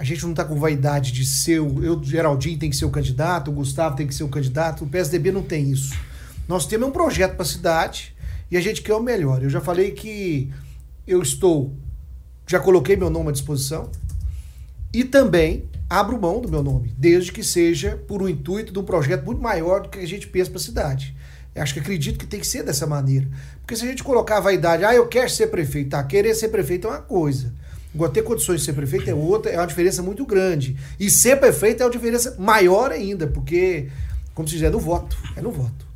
gente não está com vaidade de ser o Geraldinho tem que ser o candidato, o Gustavo tem que ser o candidato, o PSDB não tem isso. Nós temos um projeto para a cidade e a gente quer o melhor. Eu já falei que já coloquei meu nome à disposição e também abro mão do meu nome, desde que seja por um intuito de um projeto muito maior do que a gente pensa para a cidade. Acredito que tem que ser dessa maneira. Porque se a gente colocar a vaidade, eu quero ser prefeito, querer ser prefeito é uma coisa. Agora, ter condições de ser prefeito é outra, é uma diferença muito grande. E ser prefeito é uma diferença maior ainda, porque, como se diz, é no voto.